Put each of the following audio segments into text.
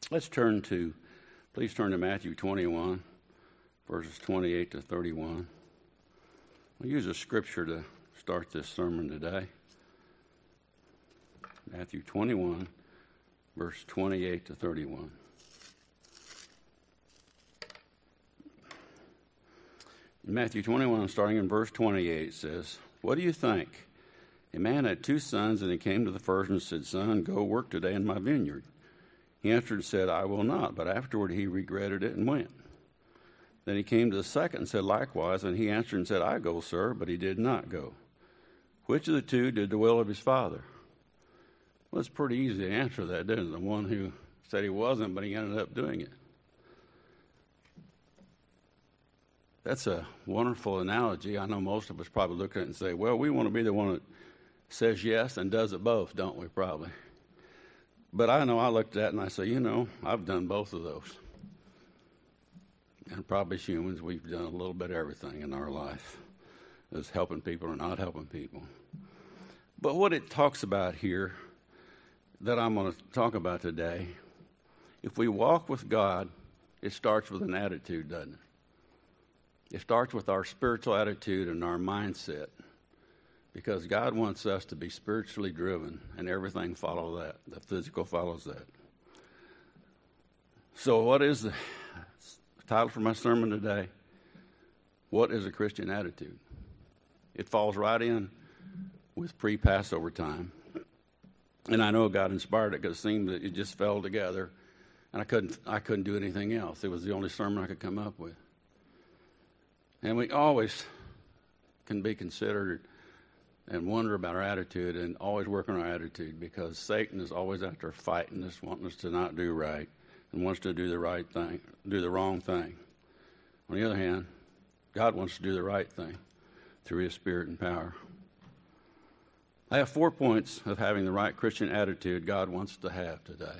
Please turn to Matthew 21, verses 28 to 31. I'll use a scripture to start this sermon today. Matthew 21, verse 28 to 31. In Matthew 21, starting in verse 28, it says, "What do you think? A man had 2 sons, and he came to the first and said, 'Son, go work today in my vineyard.' He answered and said, 'I will not.' But afterward he regretted it and went. Then he came to the second and said likewise, and he answered and said, 'I go, sir,' but he did not go. Which of the 2 did the will of his father?" Well, it's pretty easy to answer that, isn't it? The one who said he wasn't, but he ended up doing it. That's a wonderful analogy. I know most of us probably look at it and say, well, we want to be the one that says yes and does it both, don't we, probably? But I know I looked at it and I say, I've done both of those. And probably as humans, we've done a little bit of everything in our life, as helping people or not helping people. But what it talks about here, that I'm going to talk about today, if we walk with God, it starts with an attitude, doesn't it? It starts with our spiritual attitude and our mindset, because God wants us to be spiritually driven, and everything follows that. The physical follows that. So what is the title for my sermon today? What is a Christian attitude? It falls right in with pre-Passover time. And I know God inspired it because it seemed that it just fell together, and I couldn't do anything else. It was the only sermon I could come up with. And we always can be considered and wonder about our attitude, and always work on our attitude, because Satan is always out there fighting us, wanting us to not do right, and wants to do the right thing, do the wrong thing. On the other hand, God wants to do the right thing through His Spirit and power. I have 4 points of having the right Christian attitude God wants to have today.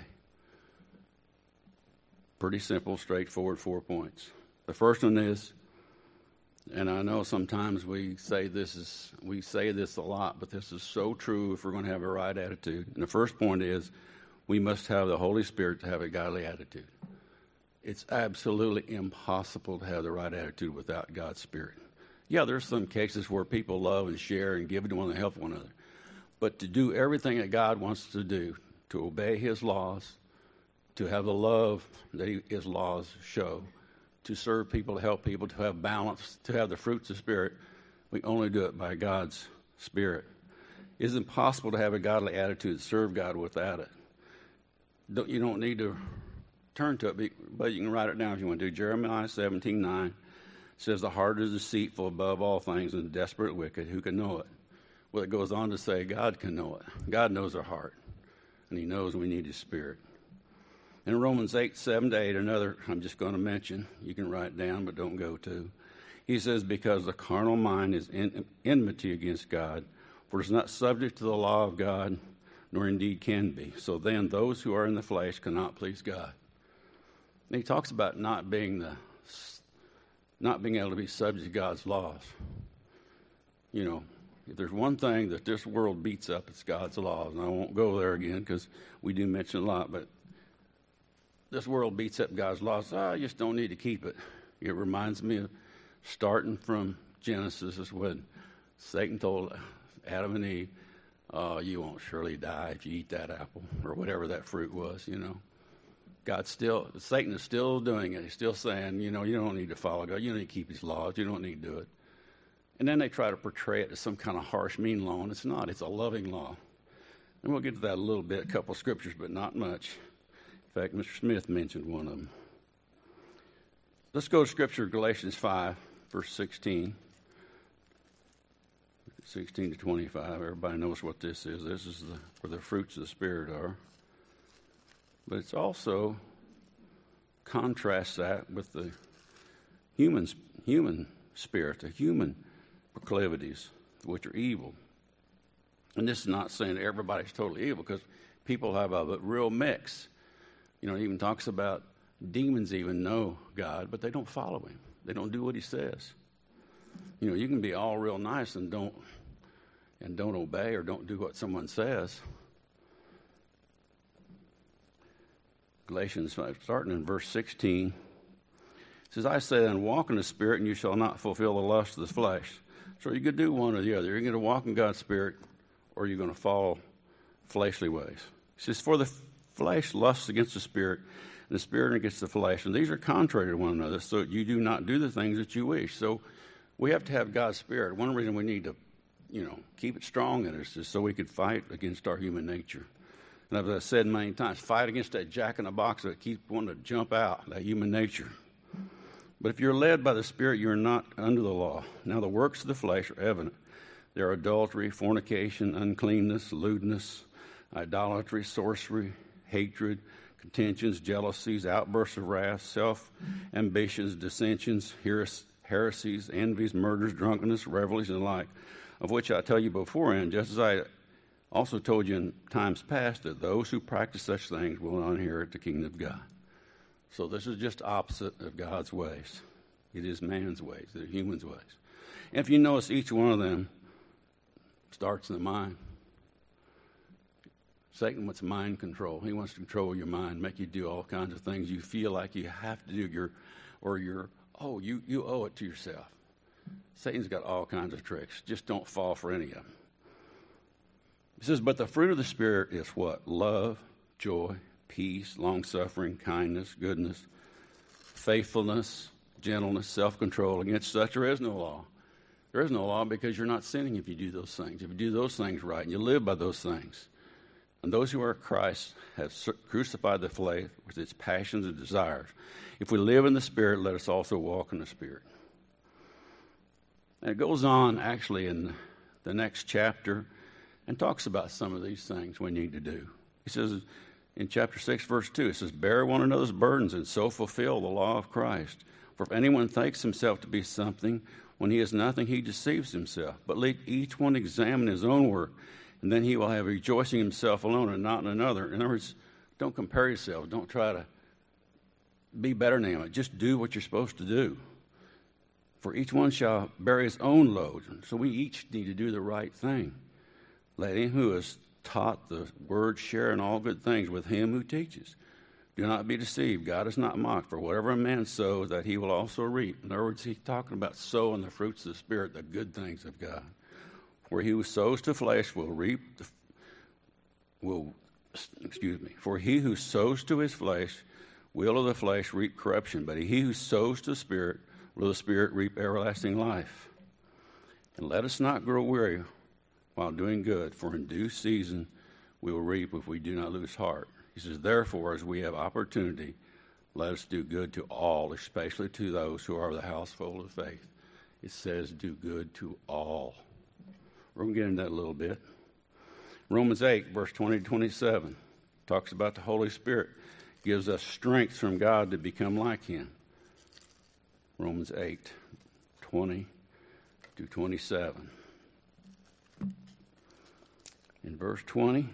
Pretty simple, straightforward 4 points. The first one is, and I know sometimes we say this a lot, but this is so true if we're going to have a right attitude. And the first point is, we must have the Holy Spirit to have a godly attitude. It's absolutely impossible to have the right attitude without God's Spirit. Yeah, there's some cases where people love and share and give to one another, help one another. But to do everything that God wants to do, to obey His laws, to have the love that His laws show, to serve people, to help people, to have balance, to have the fruits of the Spirit, we only do it by God's Spirit. It's impossible to have a godly attitude, serve God without it. You don't need to turn to it, but you can write it down if you want to. Jeremiah 17:9 says, "The heart is deceitful above all things and desperate wicked. Who can know it?" Well, it goes on to say God can know it. God knows our heart, and He knows we need His Spirit. In Romans 8:7-8, another I'm just going to mention, you can write down but don't go to. He says, "Because the carnal mind is enmity against God, for it is not subject to the law of God, nor indeed can be. So then those who are in the flesh cannot please God." And he talks about not being able to be subject to God's laws. If there's one thing that this world beats up, it's God's laws. And I won't go there again because we do mention a lot, but this world beats up God's laws. I just don't need to keep it. It reminds me of starting from Genesis, is when Satan told Adam and Eve, "You won't surely die if you eat that apple," or whatever that fruit was, Satan is still doing it. He's still saying, you don't need to follow God. You don't need to keep His laws. You don't need to do it. And then they try to portray it as some kind of harsh, mean law, and it's not. It's a loving law. And we'll get to that a little bit, a couple of scriptures, but not much. In fact, Mr. Smith mentioned one of them. Let's go to Scripture, Galatians 5, verse 16. 16 to 25. Everybody knows what this is. This is where the fruits of the Spirit are. But it's also contrasts that with the human spirit, the human proclivities, which are evil. And this is not saying everybody's totally evil, because people have a real mix. It even talks about demons even know God, but they don't follow Him. They don't do what He says. You can be all real nice and don't obey or don't do what someone says. Galatians 5, starting in verse 16. It says, I say then, walk in the Spirit, and you shall not fulfill the lust of the flesh. So you could do one or the other. You're going to walk in God's Spirit, or you're going to follow fleshly ways. It says, for the flesh lusts against the Spirit, and the Spirit against the flesh. And these are contrary to one another, so that you do not do the things that you wish. So we have to have God's Spirit. One reason we need to, keep it strong in us is so we could fight against our human nature. And as I've said many times, fight against that jack in the box that keeps wanting to jump out, that human nature. But if you're led by the Spirit, you're not under the law. Now the works of the flesh are evident. They are adultery, fornication, uncleanness, lewdness, idolatry, sorcery, hatred, contentions, jealousies, outbursts of wrath, self-ambitions, dissensions, heresies, envies, murders, drunkenness, revelries, and the like, of which I tell you beforehand, just as I also told you in times past, that those who practice such things will not inherit the kingdom of God. So this is just opposite of God's ways. It is man's ways. They're humans' ways. And if you notice, each one of them starts in the mind. Satan wants mind control. He wants to control your mind, make you do all kinds of things you feel like you have to do. You owe it to yourself. Satan's got all kinds of tricks. Just don't fall for any of them. It says, but the fruit of the Spirit is what? Love, joy, peace, long-suffering, kindness, goodness, faithfulness, gentleness, self-control. Against such there is no law. There is no law because you're not sinning if you do those things. If you do those things right and you live by those things. And those who are Christ have crucified the flesh with its passions and desires. If we live in the Spirit, let us also walk in the Spirit. And it goes on actually in the next chapter and talks about some of these things we need to do. He says in chapter 6, verse 2, it says, bear one another's burdens and so fulfill the law of Christ. For if anyone thinks himself to be something, when he is nothing, he deceives himself. But let each one examine his own work, and then he will have rejoicing himself alone and not in another. In other words, don't compare yourself. Don't try to be better than anyone. Just do what you're supposed to do. For each one shall bear his own load. So we each need to do the right thing. Let him who is taught the word share in all good things with him who teaches. Do not be deceived. God is not mocked. For whatever a man sows, that he will also reap. In other words, he's talking about sowing the fruits of the Spirit, the good things of God. For he who sows to flesh will reap For he who sows to his flesh will of the flesh reap corruption, but he who sows to the Spirit will of the Spirit reap everlasting life. And let us not grow weary while doing good, for in due season we will reap if we do not lose heart. He says, therefore, as we have opportunity, let us do good to all, especially to those who are of the household of faith. It says, do good to all. We're going to get into that a little bit. Romans 8, verse 20 to 27, talks about the Holy Spirit. Gives us strength from God to become like Him. Romans 8, 20 to 27. In verse 20,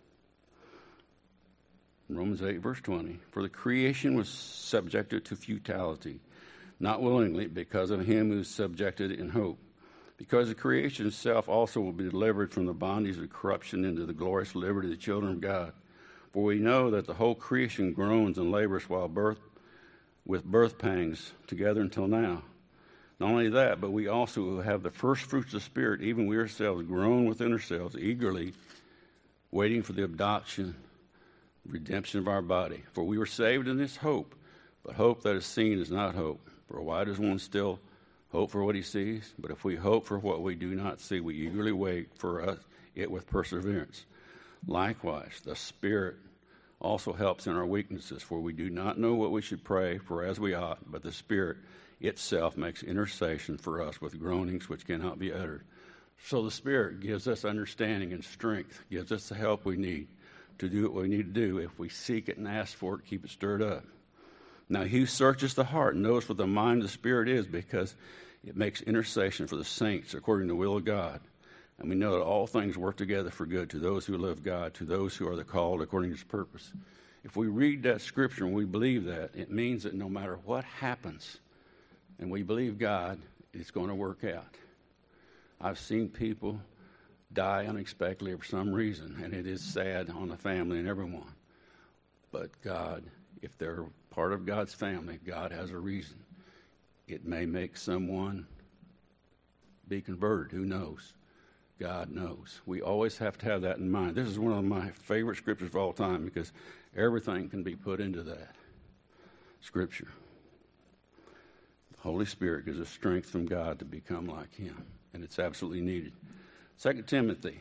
Romans 8, verse 20, for the creation was subjected to futility, not willingly, because of him who is subjected in hope. Because the creation itself also will be delivered from the bondage of corruption into the glorious liberty of the children of God. For we know that the whole creation groans and labors with birth pangs together until now. Not only that, but we also who have the first fruits of the Spirit, even we ourselves groan within ourselves, eagerly waiting for the adoption, redemption of our body. For we were saved in this hope, but hope that is seen is not hope. For why does one still hope for what he sees? But if we hope for what we do not see, we eagerly wait for it with perseverance. Likewise, the Spirit also helps in our weaknesses, for we do not know what we should pray for as we ought, but the Spirit itself makes intercession for us with groanings which cannot be uttered. So the Spirit gives us understanding and strength, gives us the help we need to do what we need to do. If we seek it and ask for it, keep it stirred up. Now he who searches the heart knows what the mind of the Spirit is, because it makes intercession for the saints according to the will of God. And we know that all things work together for good to those who love God, to those who are the called according to his purpose. If we read that scripture and we believe that, it means that no matter what happens, and we believe God, it's going to work out. I've seen people die unexpectedly for some reason, and it is sad on the family and everyone. But God if they're part of God's family, God has a reason. It may make someone be converted. Who knows? God knows. We always have to have that in mind. This is one of my favorite scriptures of all time because everything can be put into that scripture. The Holy Spirit gives us strength from God to become like him, and it's absolutely needed. 2 Timothy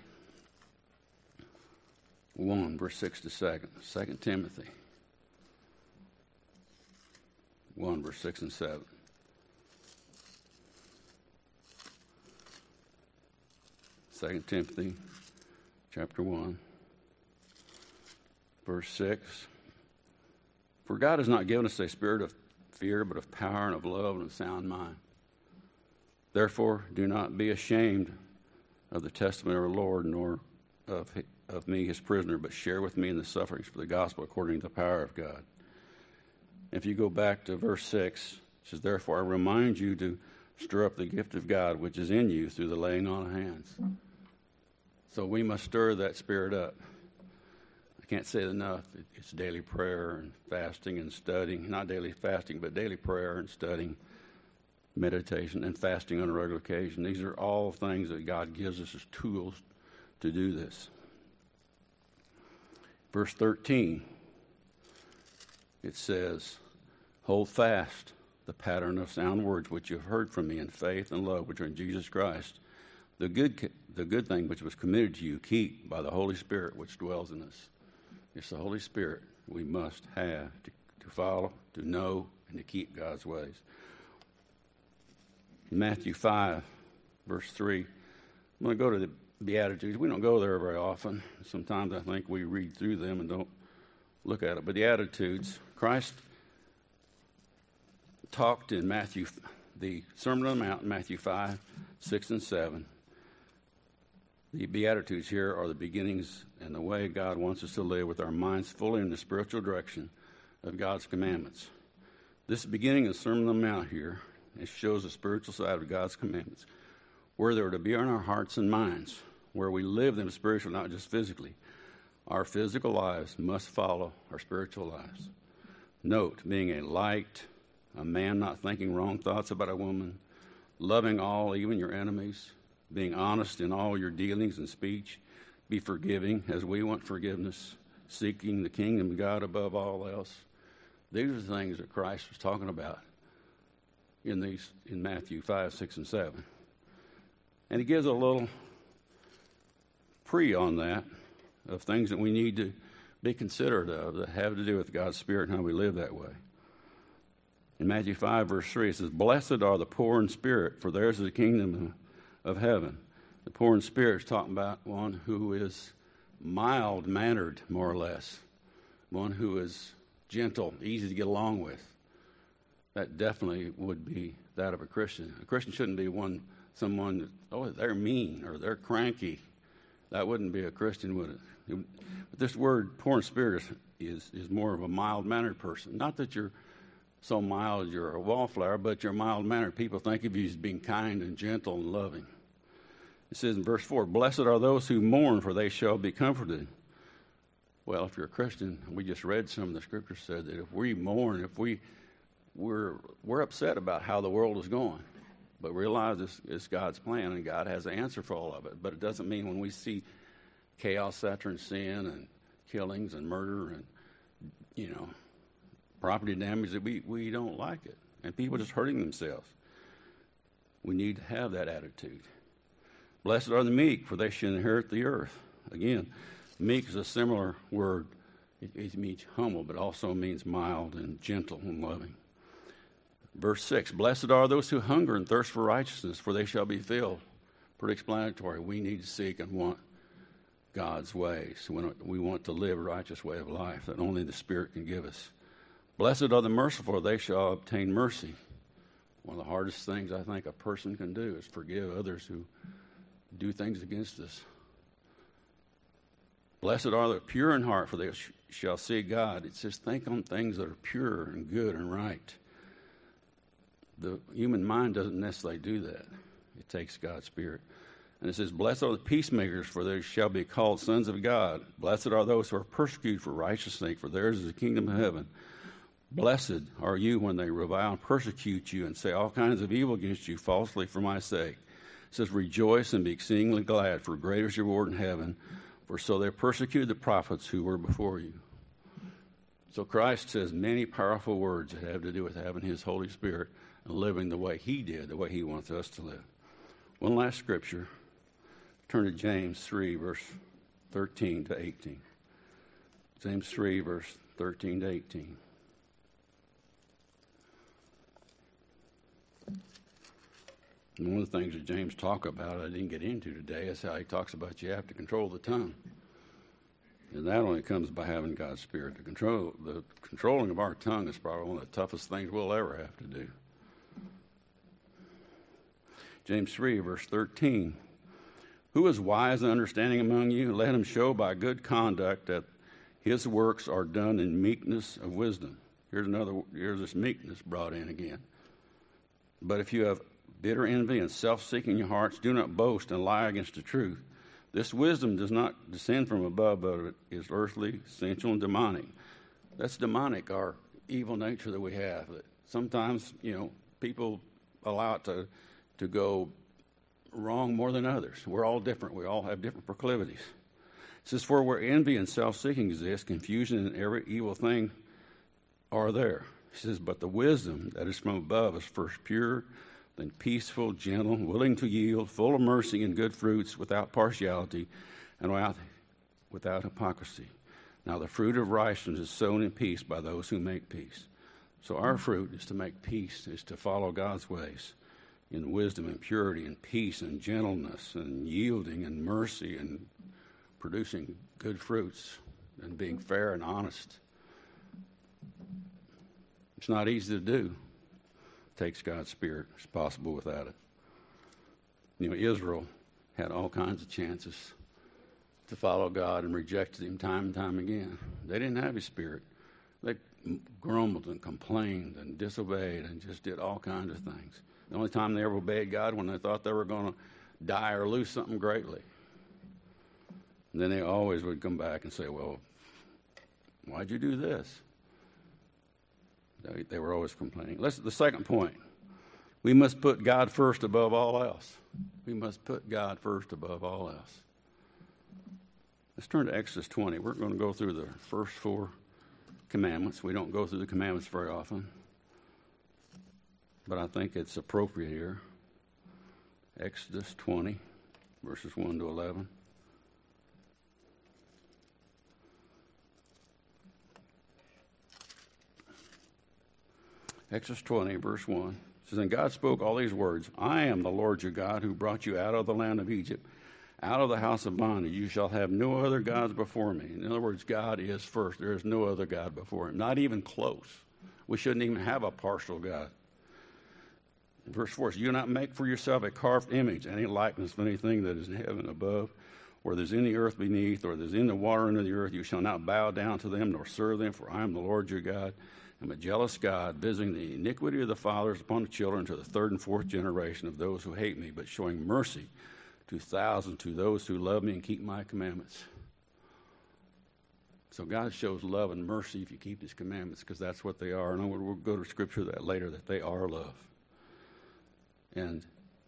1, verse 6 to 7. 2 Timothy 1, verse 6 and 7. Second Timothy chapter 1, verse 6. For God has not given us a spirit of fear, but of power and of love and of sound mind. Therefore, do not be ashamed of the testimony of our Lord, nor of me, his prisoner, but share with me in the sufferings for the gospel according to the power of God. If you go back to verse 6, it says, Therefore I remind you to stir up the gift of God which is in you through the laying on of hands. So we must stir that spirit up. I can't say it enough. It's daily prayer and fasting and studying. Not daily fasting, but daily prayer and studying, meditation, and fasting on a regular occasion. These are all things that God gives us as tools to do this. Verse 13, it says, Hold fast the pattern of sound words which you have heard from me in faith and love which are in Jesus Christ. The good thing which was committed to you, keep by the Holy Spirit which dwells in us. It's the Holy Spirit we must have to follow, to know, and to keep God's ways. In Matthew 5, verse 3, I'm going to go to the Beatitudes. We don't go there very often. Sometimes I think we read through them and don't look at it. But the Beatitudes, Christ talked in the Sermon on the Mount, Matthew 5, 6, and 7. The Beatitudes here are the beginnings and the way God wants us to live with our minds fully in the spiritual direction of God's commandments. This beginning of the Sermon on the Mount here, it shows the spiritual side of God's commandments, where they are to be in our hearts and minds, where we live them spiritually, not just physically. Our physical lives must follow our spiritual lives. Note, being a light, a man not thinking wrong thoughts about a woman, loving all, even your enemies, being honest in all your dealings and speech, be forgiving as we want forgiveness, seeking the kingdom of God above all else. These are the things that Christ was talking about in Matthew 5, 6, and 7. And he gives a little on that of things that we need to be considerate of that have to do with God's Spirit and how we live that way. In Matthew 5, verse 3, it says, Blessed are the poor in spirit, for theirs is the kingdom of heaven. The poor in spirit is talking about one who is mild-mannered, more or less, one who is gentle, easy to get along with. That definitely would be that of a Christian. A Christian shouldn't be someone, they're mean or they're cranky. That wouldn't be a Christian, would it? But this word, poor in spirit, is more of a mild-mannered person. Not that you're so mild you're a wallflower, but you're mild-mannered. People think of you as being kind and gentle and loving. It says in verse 4, Blessed are those who mourn, for they shall be comforted. Well, if you're a Christian, we just read some of the scriptures said that if we mourn, we're upset about how the world is going. But realize it's God's plan, and God has an answer for all of it. But it doesn't mean when we see chaos, saturated sin, and killings, and murder, and, property damage, that we don't like it. And people just hurting themselves. We need to have that attitude. Blessed are the meek, for they shall inherit the earth. Again, meek is a similar word. It means humble, but also means mild and gentle and loving. Verse 6, Blessed are those who hunger and thirst for righteousness, for they shall be filled. Pretty explanatory. We need to seek and want God's ways. We want to live a righteous way of life that only the Spirit can give us. Blessed are the merciful, for they shall obtain mercy. One of the hardest things I think a person can do is forgive others who do things against us. Blessed are the pure in heart, for they shall see God. It says think on things that are pure and good and right. The human mind doesn't necessarily do that. It takes God's Spirit. And it says, Blessed are the peacemakers, for they shall be called sons of God. Blessed are those who are persecuted for righteousness' sake, for theirs is the kingdom of heaven. Blessed are you when they revile and persecute you and say all kinds of evil against you falsely for my sake. It says, rejoice and be exceedingly glad, for greater is your reward in heaven, for so they persecuted the prophets who were before you. So Christ says many powerful words that have to do with having his Holy Spirit and living the way he did, the way he wants us to live. One last scripture. Turn to James 3, verse 13 to 18. James 3, verse 13 to 18. And one of the things that James talks about, I didn't get into today, is how he talks about you have to control the tongue. And that only comes by having God's Spirit. The controlling of our tongue is probably one of the toughest things we'll ever have to do. James 3, verse 13. Who is wise and understanding among you? Let him show by good conduct that his works are done in meekness of wisdom. Here's this meekness brought in again. But if you have bitter envy and self-seeking in your hearts, do not boast and lie against the truth. This wisdom does not descend from above, but it is earthly, sensual, and demonic. That's demonic, our evil nature that we have. That sometimes, people allow it to go wrong more than others. We're all different. We all have different proclivities. It says, for where envy and self-seeking exist, confusion and every evil thing are there. He says, but the wisdom that is from above is first pure, then peaceful, gentle, willing to yield, full of mercy and good fruits, without partiality and without hypocrisy. Now the fruit of righteousness is sown in peace by those who make peace. So our fruit is to make peace, is to follow God's ways in wisdom and purity and peace and gentleness and yielding and mercy and producing good fruits and being fair and honest. It's not easy to do. It takes God's Spirit. It's possible without it. Israel had all kinds of chances to follow God and rejected him time and time again. They didn't have his Spirit. They grumbled and complained and disobeyed and just did all kinds of things. The only time they ever obeyed God when they thought they were going to die or lose something greatly. And then they always would come back and say, well, why'd you do this? They were always complaining. The second point, we must put God first above all else. We must put God first above all else. Let's turn to Exodus 20. We're going to go through the first 4 commandments. We don't go through the commandments very often, but I think it's appropriate here. Exodus 20, verses 1 to 11. Exodus 20, verse 1. It says, and God spoke all these words, I am the Lord your God who brought you out of the land of Egypt, out of the house of bondage. You shall have no other gods before me. In other words, God is first. There is no other God before him, not even close. We shouldn't even have a partial God. Verse 4 says, you do not make for yourself a carved image, any likeness of anything that is in heaven above, or there's in the earth beneath, or there's in the water under the earth. You shall not bow down to them nor serve them, for I am the Lord your God. I'm a jealous God, visiting the iniquity of the fathers upon the children to the 3rd and 4th generation of those who hate me, but showing mercy to thousands, to those who love me and keep my commandments. So God shows love and mercy if you keep his commandments, because that's what they are. And we'll go to scripture that later, that they are love. And,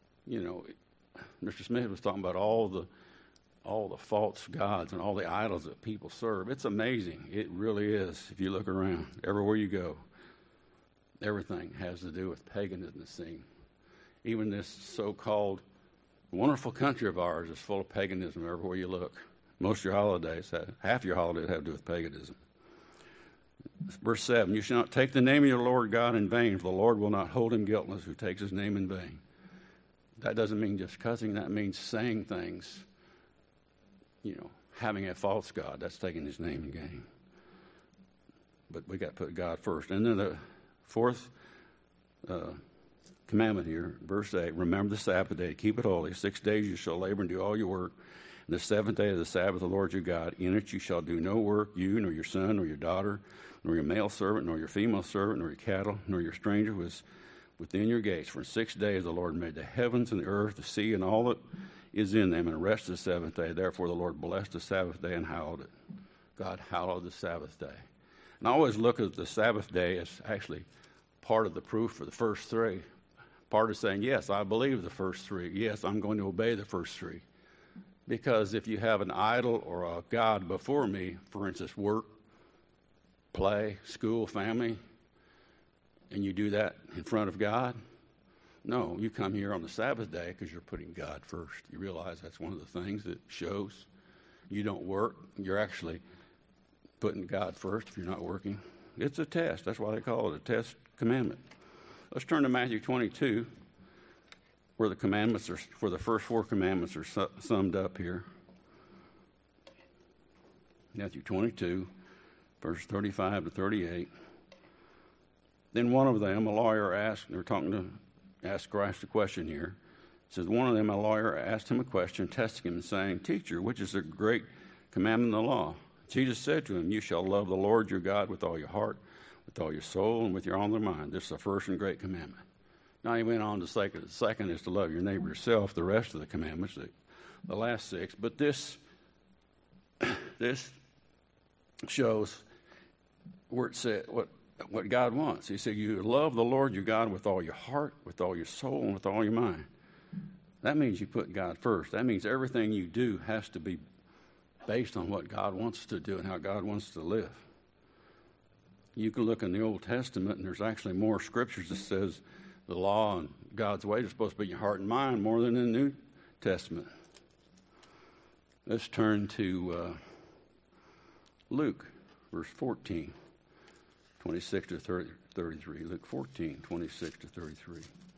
Mr. Smith was talking about all the false gods and all the idols that people serve. It's amazing. It really is. If you look around, everywhere you go, everything has to do with paganism. Even this so-called wonderful country of ours is full of paganism everywhere you look. Most of your holidays, half your holidays have to do with paganism. Verse 7, you shall not take the name of your Lord God in vain, for the Lord will not hold him guiltless who takes his name in vain. That doesn't mean just cussing. That means saying things, having a false God. That's taking his name in vain. But we got to put God first. And then the 4th commandment here, verse 8, remember the Sabbath day, keep it holy. 6 days you shall labor and do all your work. And the 7th day of the Sabbath, the Lord your God, in it you shall do no work, you, nor your son, nor your daughter, nor your male servant, nor your female servant, nor your cattle, nor your stranger who is within your gates. For in 6 days the Lord made the heavens and the earth, the sea, and all that is in them, and rested the 7th day. Therefore the Lord blessed the Sabbath day and hallowed it. God hallowed the Sabbath day. And I always look at the Sabbath day as actually part of the proof for the first three. Part of saying, yes, I believe the first three. Yes, I'm going to obey the first three. Because if you have an idol or a god before me, for instance, work, play, school, family, and you do that in front of God, no, you come here on the Sabbath day because you're putting God first. You realize that's one of the things that shows you don't work. You're actually putting God first if you're not working. It's a test. That's why they call it a test commandment. Let's turn to Matthew 22, where the commandments are, where the first four commandments are summed up here. Matthew 22, verse 35 to 38. Then one of them, a lawyer, asked, asked Christ a question here. It says, one of them, a lawyer, asked him a question, testing him and saying, Teacher, which is the great commandment in the law? Jesus said to him, You shall love the Lord your God with all your heart, with all your soul, and with your all your mind. This is the first and great commandment. Now he went on to say the second is to love your neighbor yourself, the rest of the commandments, the last six. But this shows where it said what God wants. He said, you love the Lord your God with all your heart, with all your soul, and with all your mind. That means you put God first. That means everything you do has to be based on what God wants to do and how God wants to live. You can look in the Old Testament, and there's actually more scriptures that says the law and God's ways are supposed to be in your heart and mind more than in the New Testament. Let's turn to Luke, verse 14, 26 to 33. Luke 14, 26 to 33.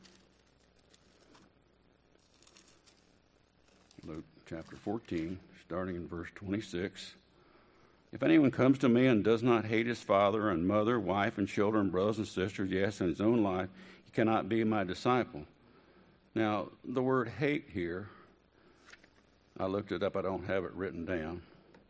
Luke chapter 14, starting in verse 26. If anyone comes to me and does not hate his father and mother, wife and children, brothers and sisters, yes, and his own life, he cannot be my disciple. Now, the word hate here, I looked it up. I don't have it written down.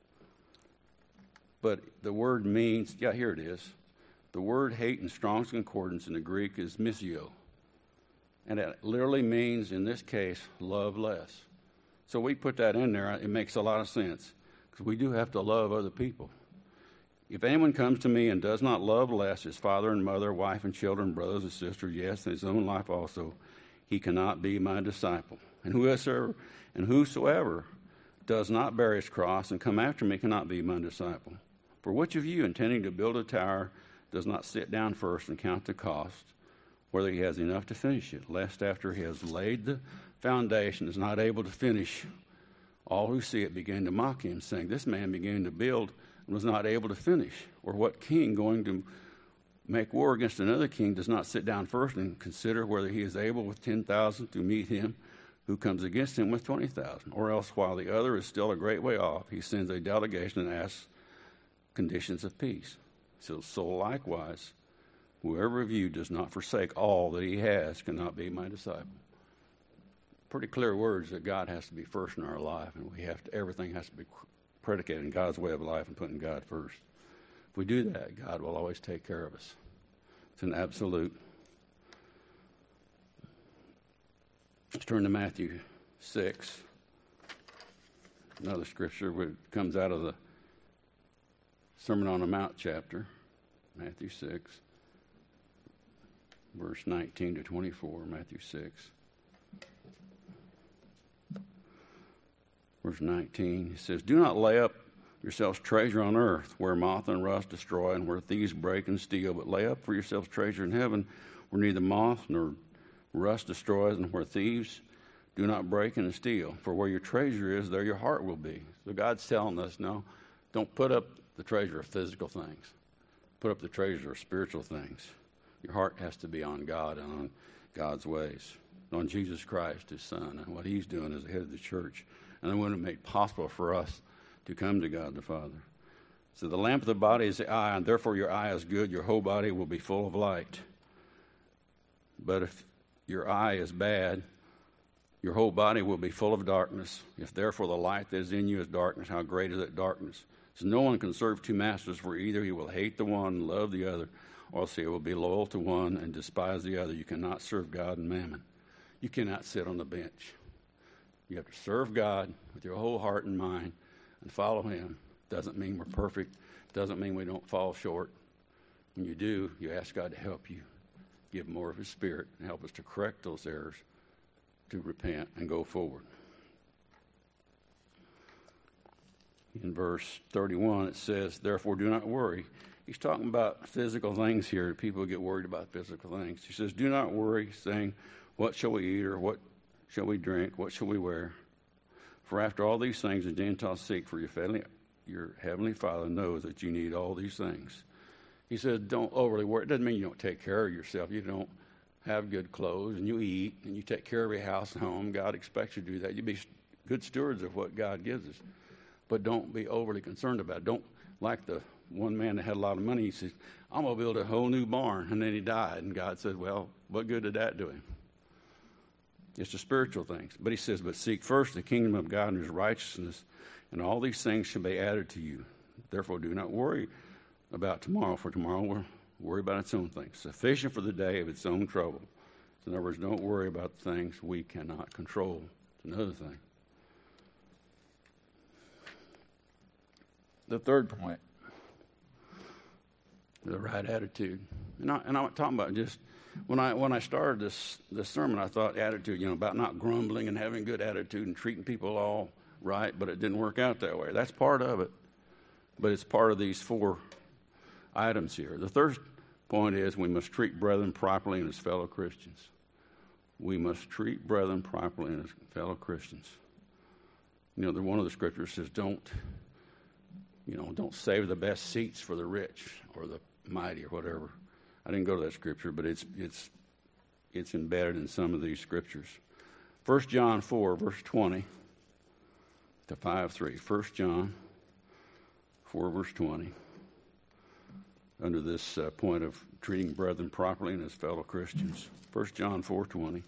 But the word means, here it is. The word hate in Strong's Concordance in the Greek is misio. And it literally means, in this case, love less. So we put that in there. It makes a lot of sense. Because we do have to love other people. If anyone comes to me and does not love less his father and mother, wife and children, brothers and sisters, yes, and his own life also, he cannot be my disciple. And whosoever does not bear his cross and come after me cannot be my disciple. For which of you, intending to build a tower, does not sit down first and count the cost, whether he has enough to finish it, lest after he has laid the foundation, is not able to finish, all who see it begin to mock him, saying, This man began to build and was not able to finish. Or what king going to make war against another king does not sit down first and consider whether he is able with 10,000 to meet him who comes against him with 20,000? Or else, while the other is still a great way off, he sends a delegation and asks conditions of peace. So likewise, whoever of you does not forsake all that he has cannot be my disciple. Pretty clear words that God has to be first in our life, and everything has to be predicated in God's way of life and putting God first. If we do that, God will always take care of us. It's an absolute. Let's turn to Matthew 6. Another scripture which comes out of the Sermon on the Mount chapter, Matthew 6, verse 19 to 24, Matthew 6. Verse 19, it says, Do not lay up yourselves treasure on earth, where moth and rust destroy, and where thieves break and steal, but lay up for yourselves treasure in heaven, where neither moth nor rust destroys, and where thieves do not break and steal. For where your treasure is, there your heart will be. So God's telling us, no, don't put up the treasure of physical things. Put up the treasure of spiritual things. Your heart has to be on God and on God's ways, on Jesus Christ, his Son, and what he's doing as the head of the church. And then when it made possible for us to come to God the Father. So the lamp of the body is the eye, and therefore your eye is good, your whole body will be full of light. But if your eye is bad, your whole body will be full of darkness. If therefore the light that is in you is darkness, how great is that darkness? So no one can serve two masters, for either he will hate the one and love the other, or else he will be loyal to one and despise the other. You cannot serve God and mammon. You cannot sit on the bench. You have to serve God with your whole heart and mind and follow him. Doesn't mean we're perfect. Doesn't mean we don't fall short. When you do, you ask God to help you, give more of His Spirit, and help us to correct those errors, to repent and go forward. In verse 31, it says, therefore do not worry. He's talking about physical things here. People get worried about physical things. He says, do not worry, saying, what shall we eat, or what shall we drink, what shall we wear? For after all these things the Gentiles seek, for your heavenly Father knows that you need all these things. He says, don't overly worry. It doesn't mean you don't take care of yourself. You don't have good clothes, and you eat, and you take care of your house and home. God expects you to do that. You be good stewards of what God gives us. But don't be overly concerned about it. Don't, like the one man that had a lot of money, he says, I'm going to build a whole new barn. And then he died. And God said, well, what good did that do him? It's the spiritual things. But he says, but seek first the kingdom of God and his righteousness, and all these things shall be added to you. Therefore, do not worry about tomorrow, for tomorrow will worry about its own things. Sufficient for the day of its own trouble. So in other words, don't worry about the things we cannot control. It's another thing. The third point, the right attitude. And I'm talking about just, when I started this sermon, I thought attitude, about not grumbling and having good attitude and treating people all right, but it didn't work out that way. That's part of it, but it's part of these 4 items here. The third point is we must treat brethren properly and as fellow Christians. We must treat brethren properly and as fellow Christians. One of the scriptures says, don't save the best seats for the rich or the mighty or whatever. I didn't go to that scripture, but it's embedded in some of these scriptures. 1 John 4, verse 20 to 5:3. 1 John 4, verse 20. Under this point of treating brethren properly and as fellow Christians. 1 John 4:20.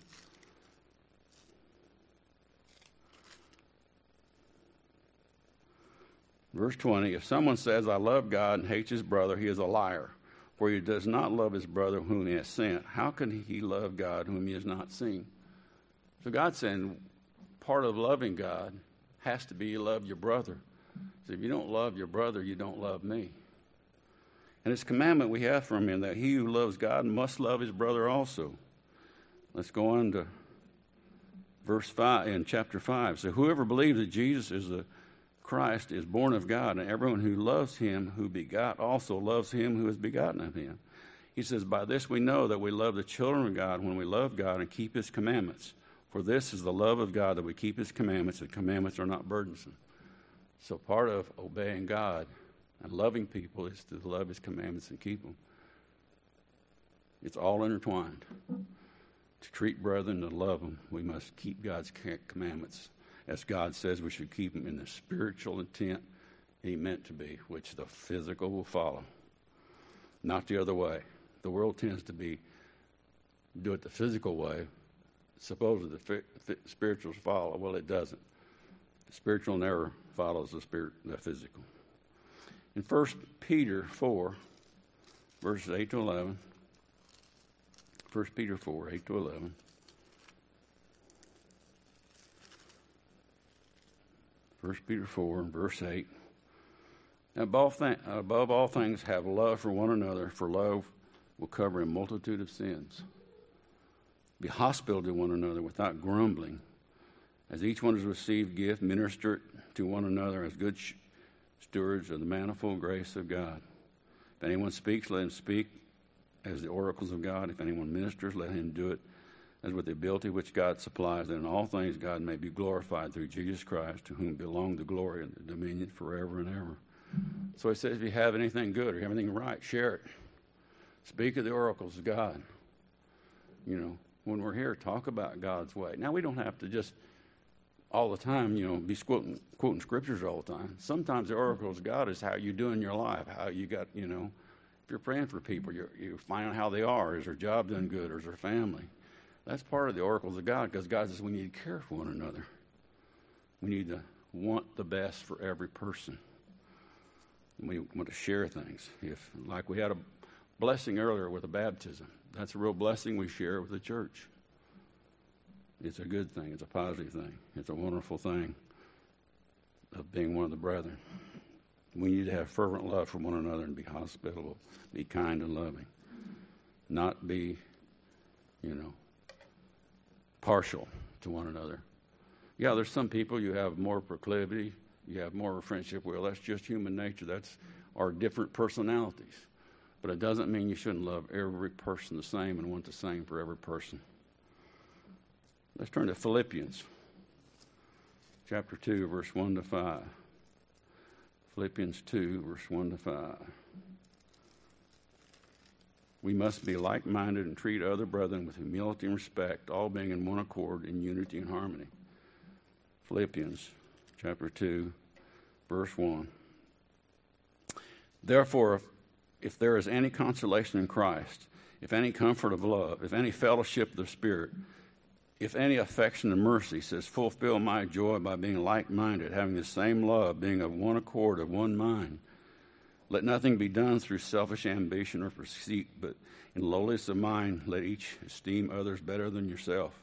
Verse 20, if someone says, I love God and hates his brother, he is a liar. For he does not love his brother whom he has sent. How can he love God whom he has not seen? So God's saying part of loving God has to be you love your brother. So if you don't love your brother, you don't love me. And it's a commandment we have from him that he who loves God must love his brother also. Let's go on to verse 5 in chapter 5. So whoever believes that Jesus is the Christ is born of God, and everyone who loves him who begot also loves him who is begotten of him. He says, by this we know that we love the children of God when we love God and keep his commandments. For this is the love of God, that we keep his commandments, and commandments are not burdensome. So part of obeying God and loving people is to love his commandments and keep them. It's all intertwined. To treat brethren and love them, we must keep God's commandments. As God says, we should keep them in the spiritual intent he meant to be, which the physical will follow. Not the other way. The world tends to do it the physical way. Supposedly the spirituals follow. Well, it doesn't. The spiritual never follows the physical. In 1 Peter 4, verses 8 to 11, 1 Peter 4, 8 to 11, 1 Peter 4, verse 8. Above all things, have love for one another, for love will cover a multitude of sins. Be hospitable to one another without grumbling. As each one has received gift, minister it to one another as good stewards of the manifold grace of God. If anyone speaks, let him speak as the oracles of God. If anyone ministers, let him do it as with the ability which God supplies, that in all things God may be glorified through Jesus Christ, to whom belong the glory and the dominion forever and ever. So he says, if you have anything good or anything right, share it. Speak of the oracles of God. When we're here, talk about God's way. Now, we don't have to just all the time, be quoting scriptures all the time. Sometimes the oracles of God is how you do in your life, how you got, if you're praying for people, you find out how they are. Is their job done good, or is their family? That's part of the oracles of God, because God says we need to care for one another. We need to want the best for every person. And we want to share things. Like we had a blessing earlier with a baptism. That's a real blessing we share with the church. It's a good thing. It's a positive thing. It's a wonderful thing of being one of the brethren. We need to have fervent love for one another and be hospitable, be kind and loving, not be, partial to one another. Yeah, there's some people you have more proclivity, you have more of a friendship with. That's just human nature. That's our different personalities. But it doesn't mean you shouldn't love every person the same and want the same for every person. Let's turn to Philippians chapter 2, verse 1 to 5. Philippians 2, verse 1 to 5. We must be like-minded and treat other brethren with humility and respect, all being in one accord, in unity and harmony. Philippians chapter 2, verse 1. Therefore, if there is any consolation in Christ, if any comfort of love, if any fellowship of the Spirit, if any affection and mercy, he says, fulfill my joy by being like-minded, having the same love, being of one accord, of one mind. Let nothing be done through selfish ambition or conceit, but in lowliness of mind, let each esteem others better than himself.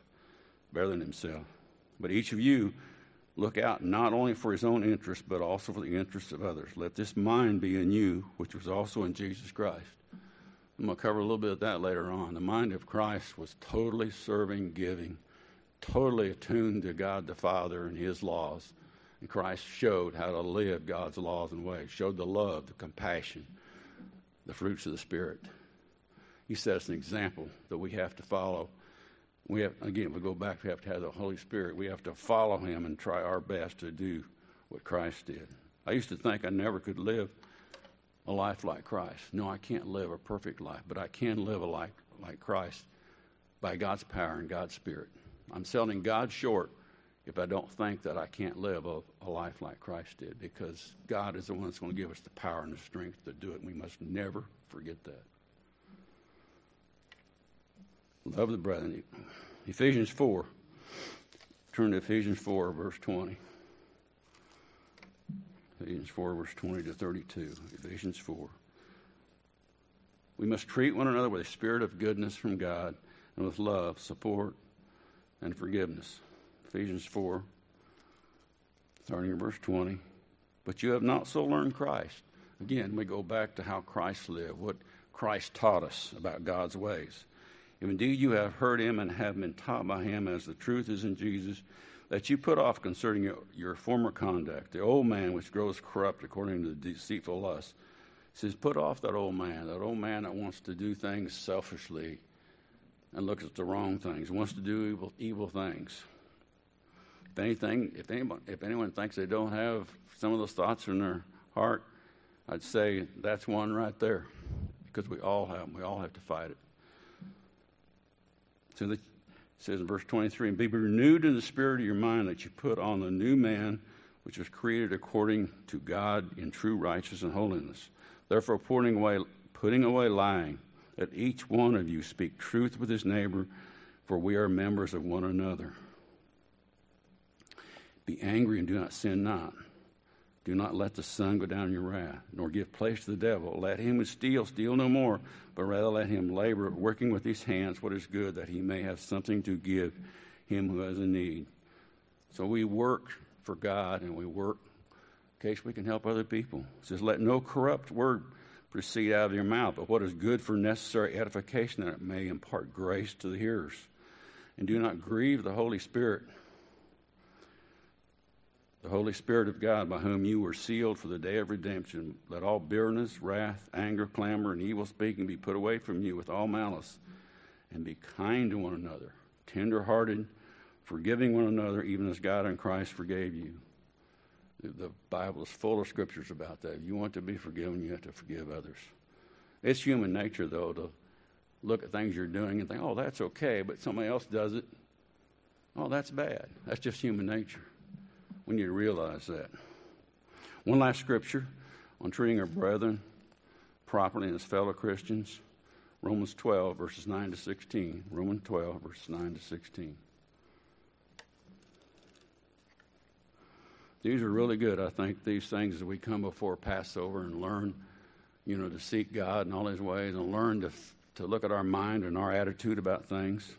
But each of you look out not only for his own interest, but also for the interests of others. Let this mind be in you, which was also in Jesus Christ. I'm going to cover a little bit of that later on. The mind of Christ was totally serving, giving, totally attuned to God the Father and his laws. And Christ showed how to live God's laws and ways, showed the love, the compassion, the fruits of the Spirit. He set us an example that we have to follow. We go back, we have to have the Holy Spirit. We have to follow him and try our best to do what Christ did. I used to think I never could live a life like Christ. No, I can't live a perfect life, but I can live a life like Christ by God's power and God's Spirit. I'm selling God short if I don't think that I can't live a life like Christ did, because God is the one that's going to give us the power and the strength to do it, and we must never forget that. Love the brethren. Ephesians 4. Turn to Ephesians 4, verse 20. Ephesians 4, verse 20 to 32. Ephesians 4. We must treat one another with a spirit of goodness from God and with love, support, and forgiveness. Ephesians 4, starting in verse 20. But you have not so learned Christ. Again, we go back to how Christ lived, what Christ taught us about God's ways. If indeed you have heard him and have been taught by him, as the truth is in Jesus, that you put off concerning your former conduct, the old man which grows corrupt according to the deceitful lust. He says, put off that old man that wants to do things selfishly and looks at the wrong things, wants to do evil things. If anyone thinks they don't have some of those thoughts in their heart, I'd say that's one right there, because we all have them. We all have to fight it. So it says in verse 23, and be renewed in the spirit of your mind, that you put on the new man, which was created according to God in true righteousness and holiness. Therefore, putting away lying, let each one of you speak truth with his neighbor, for we are members of one another. Be angry and do not sin not. Do not let the sun go down in your wrath, nor give place to the devil. Let him who steals steal no more, but rather let him labor, working with his hands what is good, that he may have something to give him who has a need. So we work for God, and we work in case we can help other people. It says, let no corrupt word proceed out of your mouth, but what is good for necessary edification, that it may impart grace to the hearers. And do not grieve the Holy Spirit, the Holy Spirit of God, by whom you were sealed for the day of redemption. Let all bitterness, wrath, anger, clamor, and evil speaking be put away from you with all malice, and be kind to one another, tender-hearted, forgiving one another, even as God in Christ forgave you. The Bible is full of scriptures about that. If you want to be forgiven, you have to forgive others. It's human nature, though, to look at things you're doing and think, oh, that's okay, but somebody else does it. Oh, that's bad. That's just human nature. We need to realize that. One last scripture on treating our brethren properly as fellow Christians. Romans 12, verses 9 to 16. Romans 12, verses 9 to 16. These are really good, I think, these things as we come before Passover and learn, to seek God in all his ways, and learn to look at our mind and our attitude about things.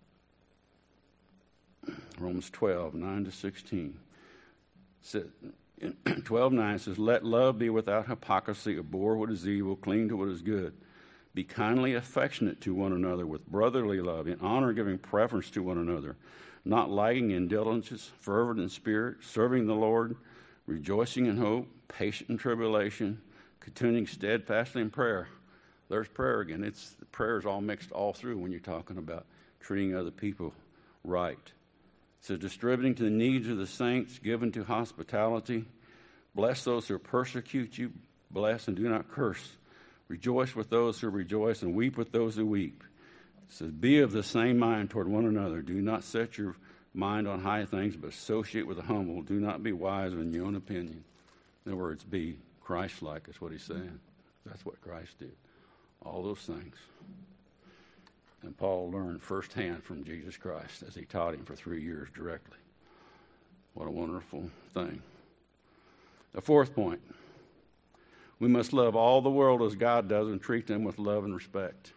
Romans 12, 9 to 16. In 12:9 it says, let love be without hypocrisy, abhor what is evil, cling to what is good. Be kindly affectionate to one another with brotherly love, in honor giving preference to one another, not lagging in diligence, fervent in spirit, serving the Lord, rejoicing in hope, patient in tribulation, continuing steadfastly in prayer. There's prayer again. Prayer is all mixed all through when you're talking about treating other people right. It says, distributing to the needs of the saints, given to hospitality. Bless those who persecute you. Bless and do not curse. Rejoice with those who rejoice and weep with those who weep. It says, be of the same mind toward one another. Do not set your mind on high things, but associate with the humble. Do not be wise in your own opinion. In other words, be Christ-like is what he's saying. That's what Christ did. All those things. And Paul learned firsthand from Jesus Christ as he taught him for 3 years directly. What a wonderful thing. The fourth point. We must love all the world as God does and treat them with love and respect.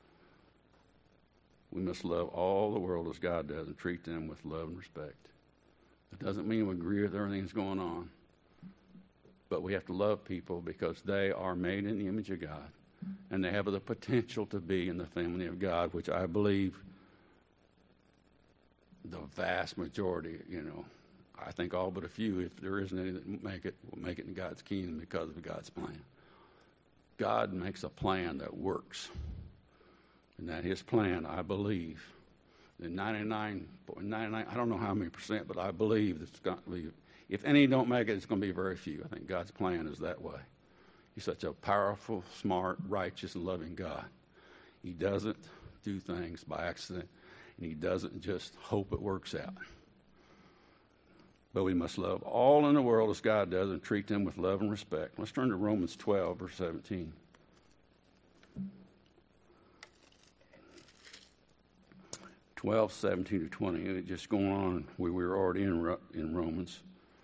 We must love all the world as God does and treat them with love and respect. It doesn't mean we agree with everything that's going on. But we have to love people because they are made in the image of God. And they have the potential to be in the family of God, which I believe the vast majority, I think all but a few, if there isn't any that will make it in God's kingdom because of God's plan. God makes a plan that works. And that his plan, I believe, in 99.99, I don't know how many percent, but I believe it's going to be, if any don't make it, it's going to be very few. I think God's plan is that way. He's such a powerful, smart, righteous, and loving God. He doesn't do things by accident, and he doesn't just hope it works out. But we must love all in the world as God does and treat them with love and respect. Let's turn to Romans 12, verse 17. Twelve, 17 to 20. And just going on, we were already in Romans.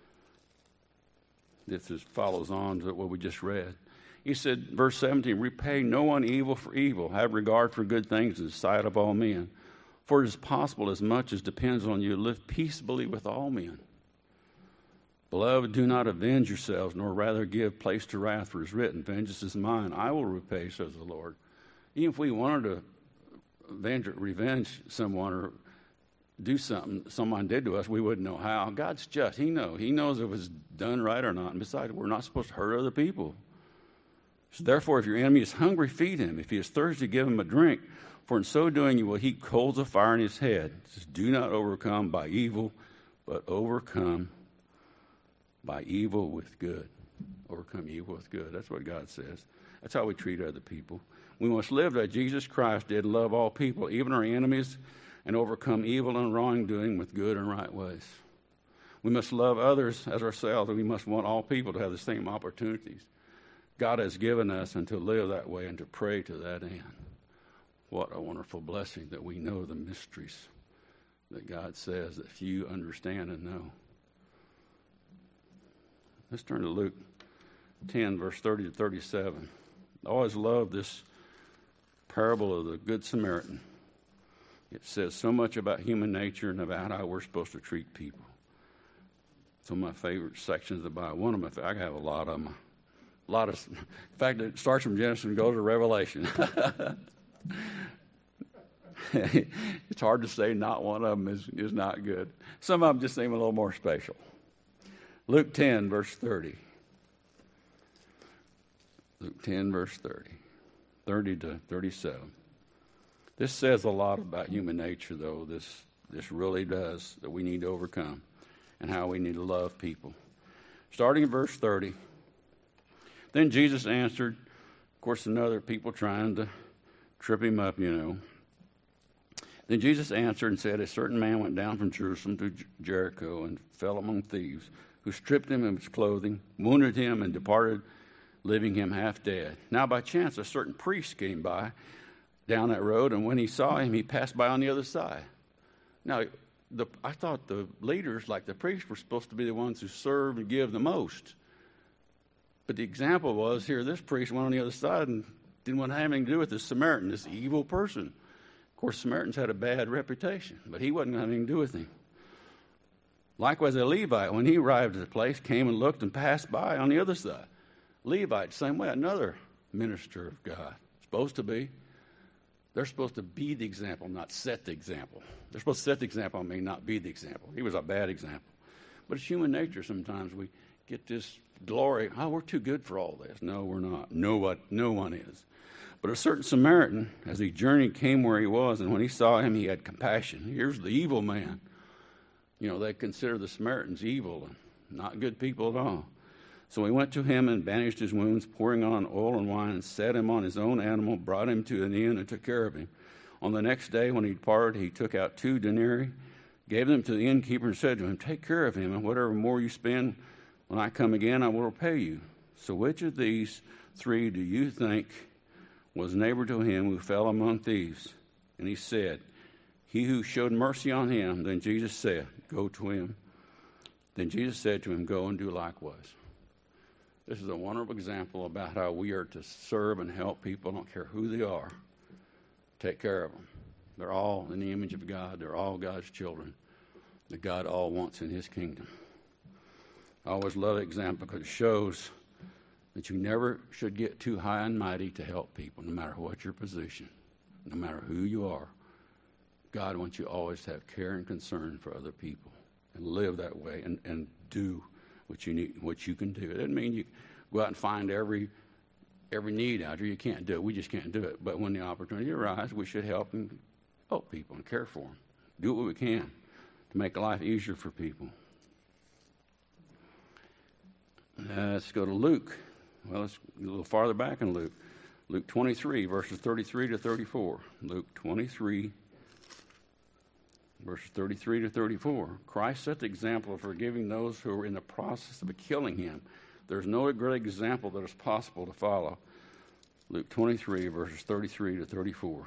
This follows on to what we just read. He said, verse 17, repay no one evil for evil. Have regard for good things in the sight of all men. For it is possible, as much as depends on you, live peaceably with all men. Beloved, do not avenge yourselves, nor rather give place to wrath, for it is written, vengeance is mine, I will repay, says the Lord. Even if we wanted to revenge someone or do something someone did to us, we wouldn't know how. God's just. He knows. He knows if it was done right or not. And besides, we're not supposed to hurt other people. So therefore, if your enemy is hungry, feed him. If he is thirsty, give him a drink. For in so doing, you will heap coals of fire in his head. It says, do not overcome by evil, but overcome by evil with good. Overcome evil with good. That's what God says. That's how we treat other people. We must live like Jesus Christ did, love all people, even our enemies, and overcome evil and wrongdoing with good and right ways. We must love others as ourselves, and we must want all people to have the same opportunities God has given us and to live that way and to pray to that end. What a wonderful blessing that we know the mysteries that God says that few understand and know. Let's turn to Luke 10, verse 30 to 37. I always love this parable of the Good Samaritan. It says so much about human nature and about how we're supposed to treat people. It's one of my favorite sections of the Bible. One of my I have a lot of them. In fact, it starts from Genesis and goes to Revelation. It's hard to say not one of them is not good. Some of them just seem a little more special. Luke 10, verse 30. Luke 10, verse 30. 30 to 37. This says a lot about human nature, though. This really does, that we need to overcome and how we need to love people. Starting in verse 30. Then Jesus answered, of course, another people trying to trip him up, Then Jesus answered and said, a certain man went down from Jerusalem to Jericho and fell among thieves, who stripped him of his clothing, wounded him, and departed, leaving him half dead. Now by chance a certain priest came by down that road, and when he saw him, he passed by on the other side. Now, I thought the leaders, like the priests, were supposed to be the ones who serve and give the most. But the example was here, this priest went on the other side and didn't want to have anything to do with this Samaritan, this evil person. Of course, Samaritans had a bad reputation, but he wasn't going to have anything to do with him. Likewise, a Levite, when he arrived at the place, came and looked and passed by on the other side. Levite, same way, another minister of God. Supposed to be. They're supposed to be the example, not set the example. They're supposed to set the example, not be the example. He was a bad example. But it's human nature sometimes. We get this glory. Oh, we're too good for all this. No, we're not. No one is. But a certain Samaritan, as he journeyed, came where he was, and when he saw him, he had compassion. Here's the evil man. You know, they consider the Samaritans evil and not good people at all. So he went to him and bandaged his wounds, pouring on oil and wine, and set him on his own animal, brought him to an inn, and took care of him. On the next day, when he departed, he took out 2 denarii, gave them to the innkeeper, and said to him, "Take care of him, and whatever more you spend, when I come again, I will repay you." So which of these 3 do you think was neighbor to him who fell among thieves? And he said, "He who showed mercy on him." Then Jesus said, "Go to him." Then Jesus said to him, "Go and do likewise." This is a wonderful example about how we are to serve and help people. I don't care who they are. Take care of them. They're all in the image of God. They're all God's children that God all wants in his kingdom. I always love that example because it shows that you never should get too high and mighty to help people, no matter what your position, no matter who you are. God wants you always to have care and concern for other people and live that way and do what you need, what you can do. It doesn't mean you go out and find every need out there. You can't do it. We just can't do it. But when the opportunity arises, we should help people and care for them. Do what we can to make life easier for people. Let's go to Luke. Well, let's go a little farther back in Luke. Luke 23, verses 33 to 34. Luke 23, verses 33 to 34. Christ set the example of forgiving those who were in the process of killing him. There's no great example that is possible to follow. Luke 23, verses 33 to 34.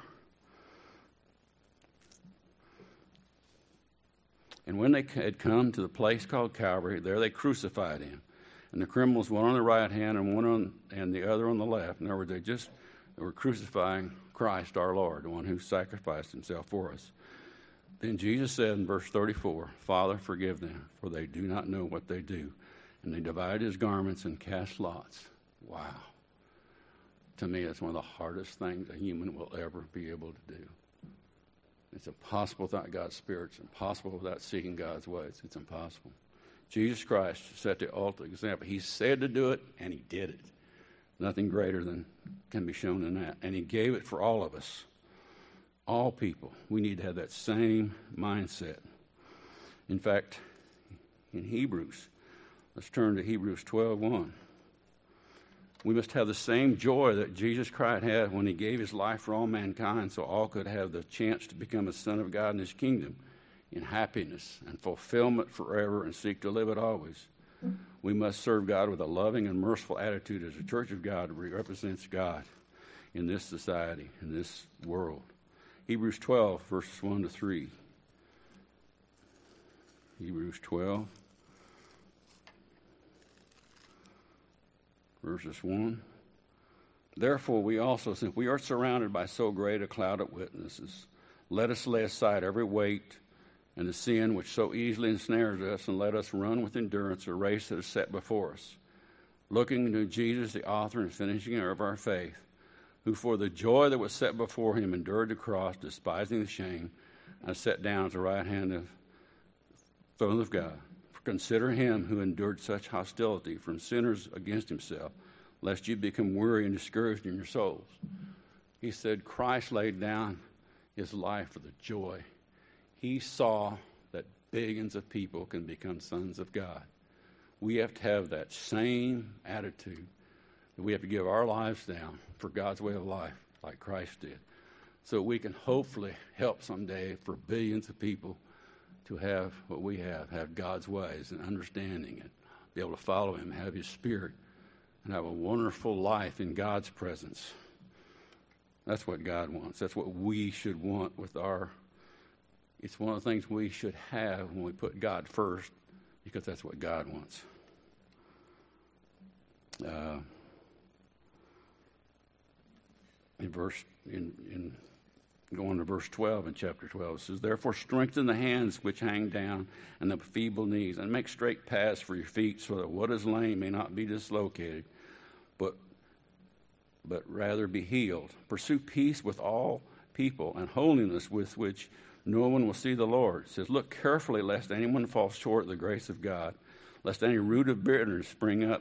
And when they had come to the place called Calvary, there they crucified him. And the criminals, one on the right hand and the other on the left. In other words, they were crucifying Christ our Lord, the one who sacrificed himself for us. Then Jesus said in verse 34, "Father, forgive them, for they do not know what they do." And they divided his garments and cast lots. Wow. To me, it's one of the hardest things a human will ever be able to do. It's impossible without God's Spirit. It's impossible without seeking God's ways. It's impossible. Jesus Christ set the ultimate example. He said to do it, and he did it. Nothing greater than can be shown in that. And he gave it for all of us. All people. We need to have that same mindset. In fact, in Hebrews, let's turn to Hebrews 12:1. We must have the same joy that Jesus Christ had when he gave his life for all mankind, so all could have the chance to become a son of God in his kingdom in happiness and fulfillment forever and seek to live it always. We must serve God with a loving and merciful attitude as a church of God who represents God in this society, in this world. Hebrews 12, verses 1 to 3. Hebrews 12, verses 1. Therefore, we also, since we are surrounded by so great a cloud of witnesses, let us lay aside every weight and the sin which so easily ensnares us, and let us run with endurance a race that is set before us, looking to Jesus, the author and finisher of our faith, who for the joy that was set before him endured the cross, despising the shame, and sat down at the right hand of the throne of God. For consider him who endured such hostility from sinners against himself, lest you become weary and discouraged in your souls. He said Christ laid down his life for the joy. He saw that billions of people can become sons of God. We have to have that same attitude. We have to give our lives down for God's way of life, like Christ did, so we can hopefully help someday for billions of people to have what we have God's ways and understanding it, be able to follow him, have his Spirit, and have a wonderful life in God's presence. That's what God wants. That's what we should want with it's one of the things we should have when we put God first, because that's what God wants. In Going to verse 12 in chapter 12, it says, "Therefore strengthen the hands which hang down and the feeble knees, and make straight paths for your feet, so that what is lame may not be dislocated, but rather be healed. Pursue peace with all people and holiness, with which no one will see the Lord." It says, "Look carefully lest anyone fall short of the grace of God, lest any root of bitterness springing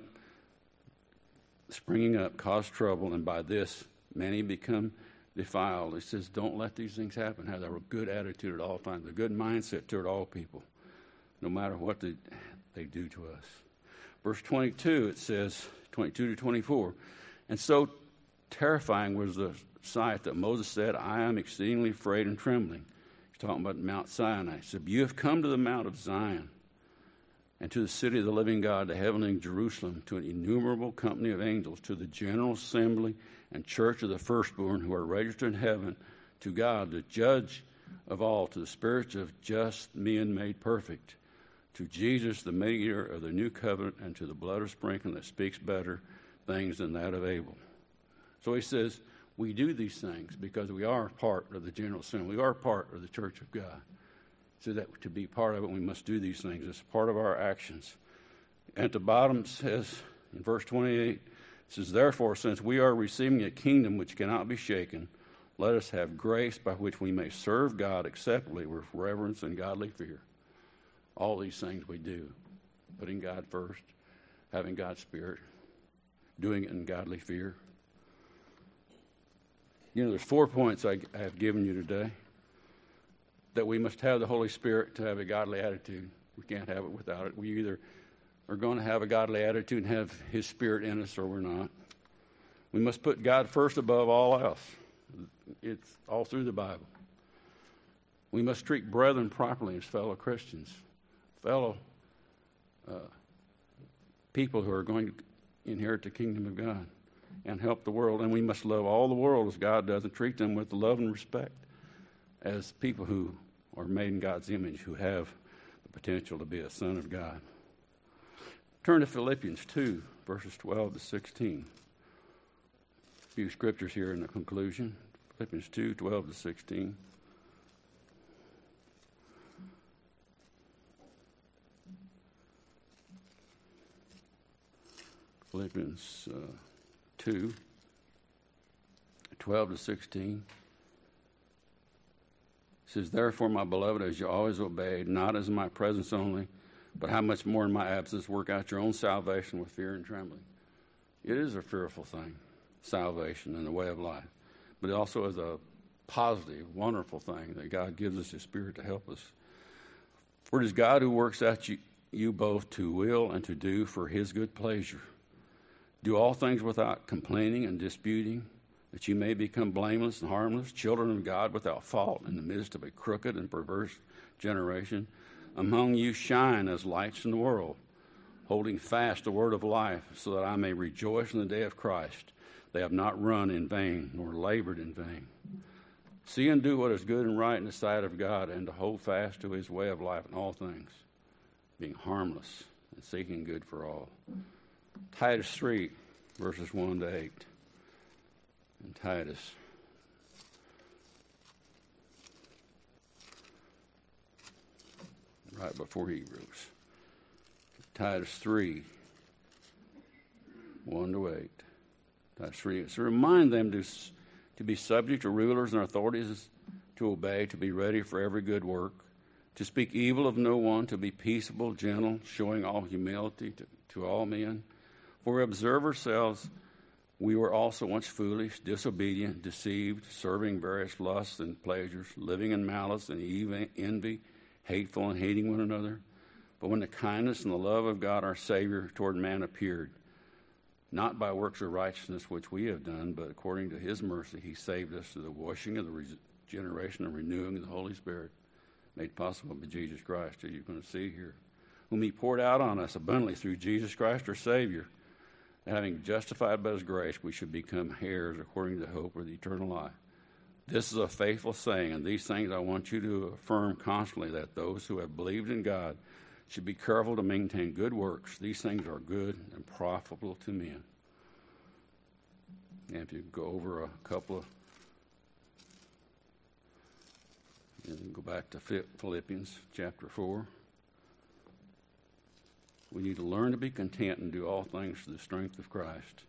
up cause trouble, and by this many become defiled." He says, don't let these things happen. Have a good attitude at all times, a good mindset toward all people, no matter what they do to us. Verse 22, it says, 22 to 24, "And so terrifying was the sight that Moses said, I am exceedingly afraid and trembling." He's talking about Mount Sinai. He said, "You have come to the Mount of Zion, and to the city of the living God, the heavenly Jerusalem, to an innumerable company of angels, to the general assembly and church of the firstborn who are registered in heaven, to God, the judge of all, to the spirits of just men made perfect, to Jesus, the mediator of the new covenant, and to the blood of sprinkling that speaks better things than that of Abel." So he says, we do these things because we are part of the general assembly. We are part of the church of God. So that to be part of it, we must do these things. It's part of our actions. At the bottom says, in verse 28, it says, "Therefore, since we are receiving a kingdom which cannot be shaken, let us have grace by which we may serve God acceptably with reverence and godly fear." All these things we do, putting God first, having God's Spirit, doing it in godly fear. You know, there's 4 points I have given you today. That we must have the Holy Spirit to have a godly attitude. We can't have it without it. We either are going to have a godly attitude and have His Spirit in us, or we're not. We must put God first above all else. It's all through the Bible. We must treat brethren properly as fellow Christians, fellow people who are going to inherit the kingdom of God and help the world. And we must love all the world as God does and treat them with love and respect as people who are made in God's image, who have the potential to be a son of God. Turn to Philippians 2, verses 12 to 16. A few scriptures here in the conclusion. Philippians 2, 12 to 16. Philippians 2, 12 to 16. It says, "Therefore, my beloved, as you always obeyed, not as in my presence only, but how much more in my absence, work out your own salvation with fear and trembling." It is a fearful thing, salvation and the way of life. But it also is a positive, wonderful thing that God gives us His Spirit to help us. "For it is God who works out you both to will and to do for His good pleasure. Do all things without complaining and disputing, that you may become blameless and harmless, children of God without fault in the midst of a crooked and perverse generation. Among you shine as lights in the world, holding fast the word of life, so that I may rejoice in the day of Christ. They have not run in vain, nor labored in vain. See and do what is good and right in the sight of God, and to hold fast to His way of life in all things, being harmless and seeking good for all." Titus 3, verses 1 to 8. In Titus. Right before Hebrews. Titus 3, 1 to 8. Titus 3. So remind them to be subject to rulers and authorities, to obey, to be ready for every good work, to speak evil of no one, to be peaceable, gentle, showing all humility to all men. For we observe ourselves, we were also once foolish, disobedient, deceived, serving various lusts and pleasures, living in malice and envy, hateful and hating one another. But when the kindness and the love of God our Savior toward man appeared, not by works of righteousness which we have done, but according to His mercy He saved us through the washing of the regeneration and renewing of the Holy Spirit, made possible by Jesus Christ, as you're going to see here, whom He poured out on us abundantly through Jesus Christ our Savior. Having justified by His grace, we should become heirs according to the hope of the eternal life. This is a faithful saying, and these things I want you to affirm constantly, that those who have believed in God should be careful to maintain good works. These things are good and profitable to men. And if you go over a couple of And go back to Philippians chapter 4. We need to learn to be content and do all things through the strength of Christ.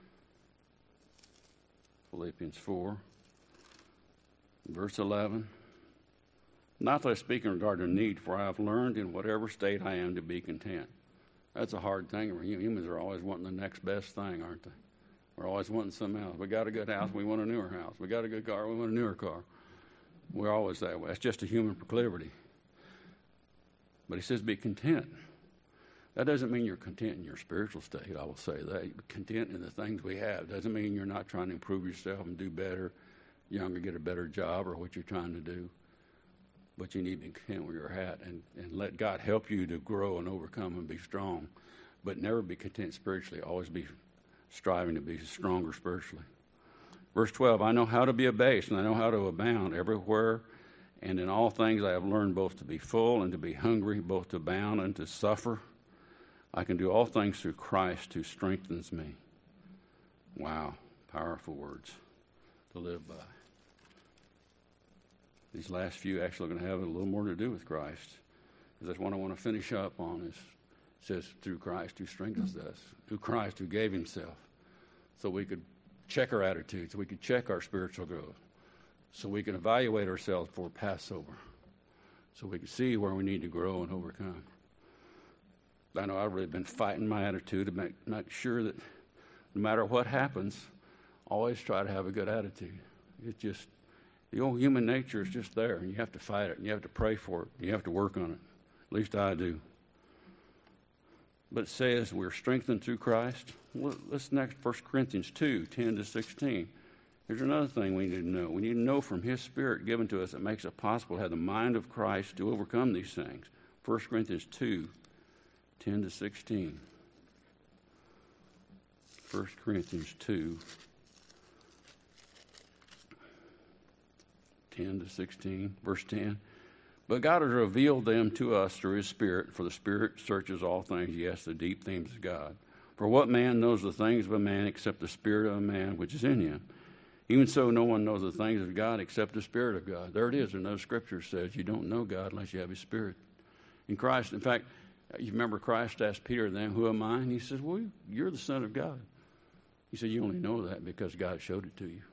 Philippians 4, verse 11. Not that I speak in regard to need, for I have learned in whatever state I am to be content. That's a hard thing. Humans are always wanting the next best thing, aren't they? We're always wanting something else. We got a good house, we want a newer house. We got a good car, we want a newer car. We're always that way. It's just a human proclivity. But he says be content. That doesn't mean you're content in your spiritual state, I will say that. Content in the things we have. Doesn't mean you're not trying to improve yourself and do better, younger, get a better job or what you're trying to do. But you need to be content where you're at and let God help you to grow and overcome and be strong. But never be content spiritually. Always be striving to be stronger spiritually. Verse 12, I know how to be abased and I know how to abound everywhere. And in all things I have learned both to be full and to be hungry, both to abound and to suffer. I can do all things through Christ who strengthens me. Wow, powerful words to live by. These last few actually are going to have a little more to do with Christ. Because that's what I want to finish up on. It says through Christ who strengthens us. Through Christ who gave himself. So we could check our attitudes. So we could check our spiritual growth. So we can evaluate ourselves for Passover. So we can see where we need to grow and overcome. I know I've really been fighting my attitude to make sure that no matter what happens, always try to have a good attitude. It's just, the old human nature is just there, and you have to fight it, and you have to pray for it, and you have to work on it. At least I do. But it says we're strengthened through Christ. Let's next 1 Corinthians 2, 10 to 16. Here's another thing we need to know. We need to know from his Spirit given to us that makes it possible to have the mind of Christ to overcome these things. 1 Corinthians 2, 10 to 16. 1 Corinthians 2, 10 to 16, verse 10. But God has revealed them to us through his Spirit, for the Spirit searches all things, yes, the deep things of God. For what man knows the things of a man except the Spirit of a man which is in him? Even so, no one knows the things of God except the Spirit of God. There it is. Another scripture says you don't know God unless you have his Spirit. In Christ, in fact, you remember Christ asked Peter then, who am I? And he says, well, you're the Son of God. He said, you only know that because God showed it to you.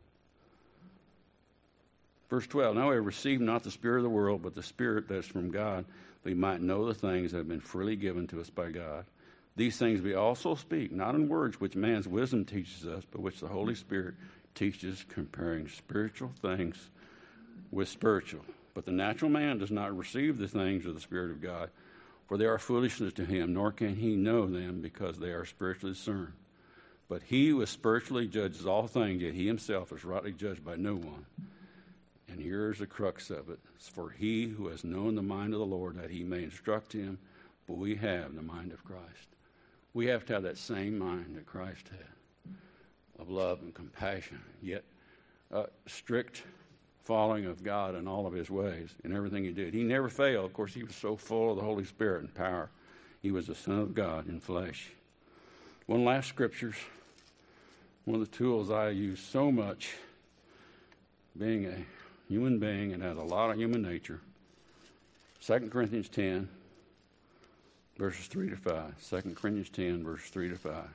Verse 12, now we have received not the spirit of the world, but the Spirit that is from God, that we might know the things that have been freely given to us by God. These things we also speak, not in words which man's wisdom teaches us, but which the Holy Spirit teaches, comparing spiritual things with spiritual. But the natural man does not receive the things of the Spirit of God, for they are foolishness to him, nor can he know them because they are spiritually discerned. But he who is spiritually judges all things, yet he himself is rightly judged by no one. And here's the crux of it. It's for he who has known the mind of the Lord, that he may instruct him, but we have the mind of Christ. We have to have that same mind that Christ had, of love and compassion, yet strict following of God in all of his ways, in everything he did. He never failed. Of course, he was so full of the Holy Spirit and power. He was the Son of God in flesh. One last scripture, one of the tools I use so much, being a human being and has a lot of human nature. 2 Corinthians 10, verses 3 to 5. 2 Corinthians 10, verses 3 to 5.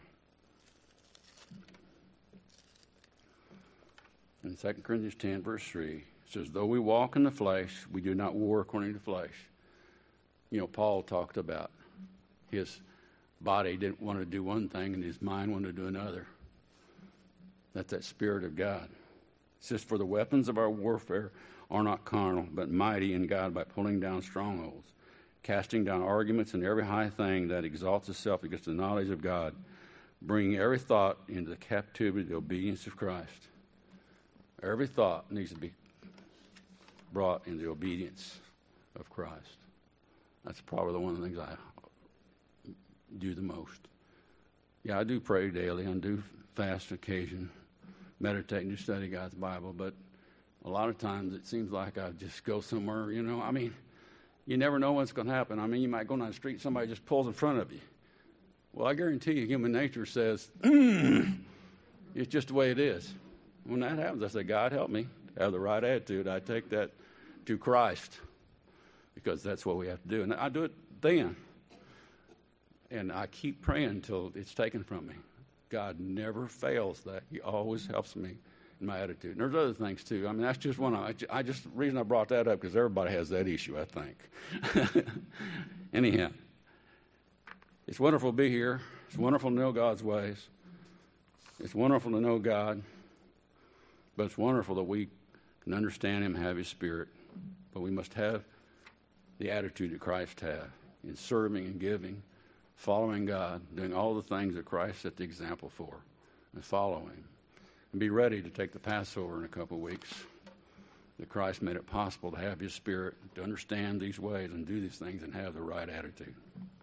In 2 Corinthians 10, verse 3, it says, though we walk in the flesh, we do not war according to the flesh. You know, Paul talked about his body didn't want to do one thing and his mind wanted to do another. That's that Spirit of God. It says, for the weapons of our warfare are not carnal, but mighty in God by pulling down strongholds, casting down arguments and every high thing that exalts itself against the knowledge of God, bringing every thought into the captivity of the obedience of Christ. Every thought needs to be brought into the obedience of Christ. That's probably one of the things I do the most. Yeah, I do pray daily. I do fast occasion, meditate and study God's Bible, but a lot of times it seems like I just go somewhere, you know. I mean, you never know what's going to happen. I mean, you might go down the street, somebody just pulls in front of you. Well, I guarantee you human nature says, it's just the way it is. When that happens, I say, God, help me to have the right attitude. I take that to Christ, because that's what we have to do. And I do it then. And I keep praying until it's taken from me. God never fails that. He always helps me in my attitude. And there's other things, too. I mean, that's just one of them. The reason I brought that up, because everybody has that issue, I think. Anyhow, it's wonderful to be here. It's wonderful to know God's ways. It's wonderful to know God. But it's wonderful that we can understand Him and have His Spirit. But we must have the attitude that Christ had in serving and giving, following God, doing all the things that Christ set the example for, and follow Him. And be ready to take the Passover in a couple of weeks. That Christ made it possible to have His Spirit, to understand these ways and do these things and have the right attitude.